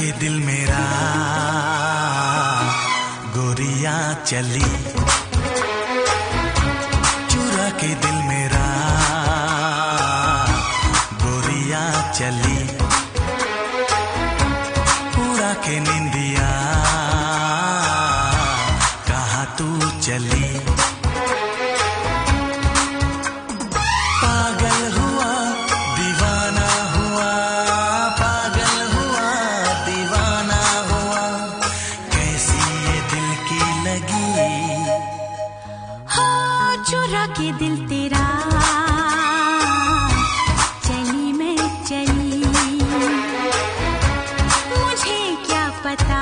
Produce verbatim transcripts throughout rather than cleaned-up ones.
के दिल मेरा गोरियां चली, चुरा के दिल मेरा गोरियां चली, उड़ा के निंदिया कहाँ तू चली। चुरा के दिल तेरा चली मैं चली, मुझे क्या पता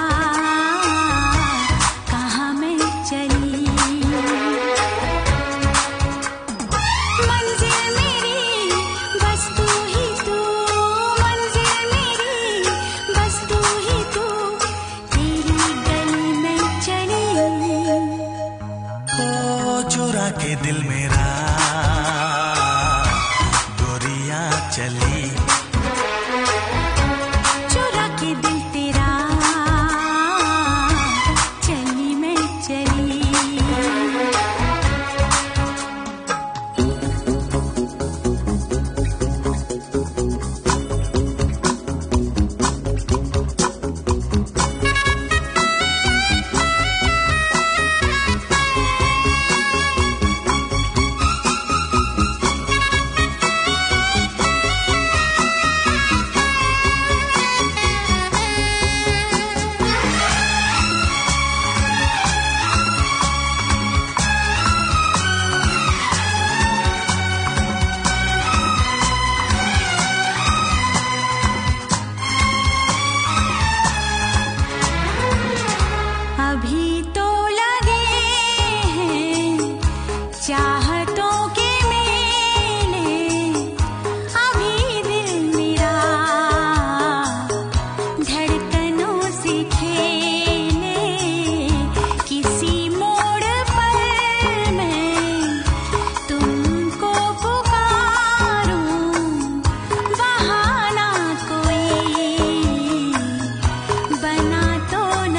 कहाँ मैं चली। मंजिल मेरी बस तू ही तू, मंजिल मेरी बस तू ही तू, तेरी गली में चली। ओ चुरा के दिल मेरा गोरियां चली, चुरा के दिल तेरा चली मैं चली। अभी तो लगे हैं चाहतों के मेले, अभी दिल मेरा धड़कनों से खेले, किसी मोड़ पर मैं तुमको पुकारूं, बहाना कोई बना तो न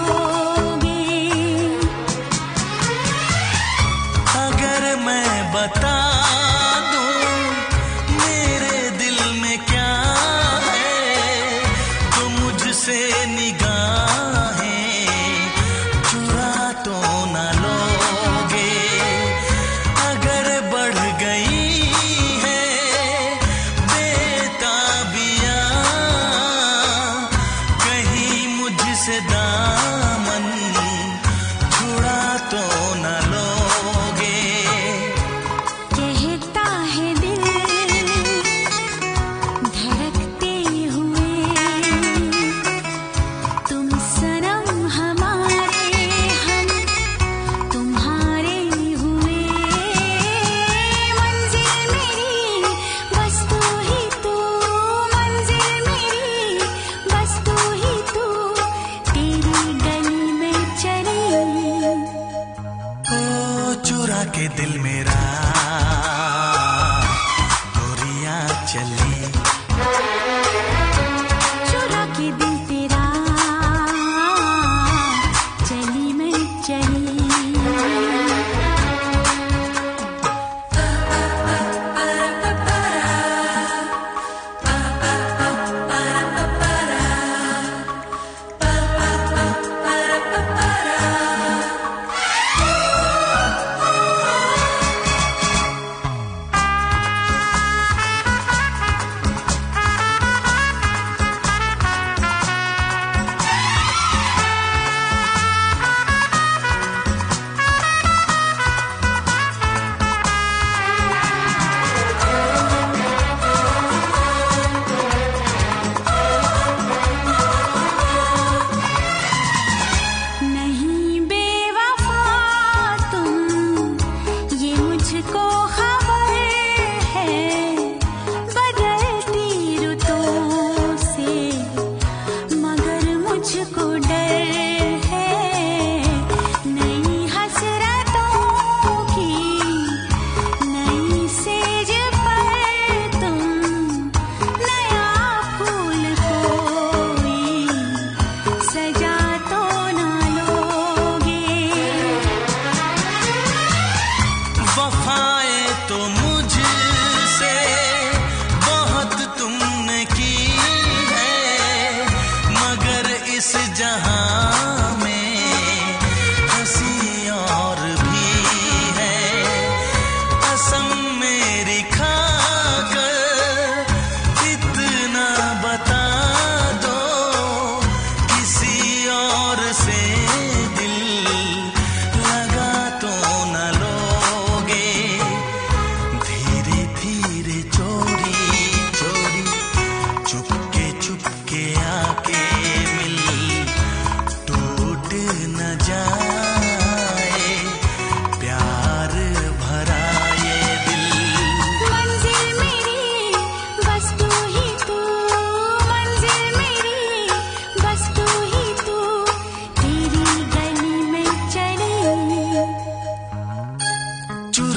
बता दूं मेरे दिल में क्या है, तो मुझसे निगाहें चुरा तो न लोगे। अगर बढ़ गई है बेताबियां कहीं मुझसे दामन छुड़ा तो न लोगे। चुरा के दिल मेरा गोरियां चली, चुरा के दिल तेरा चली मैं चली।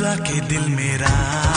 चुरा के दिल मेरा।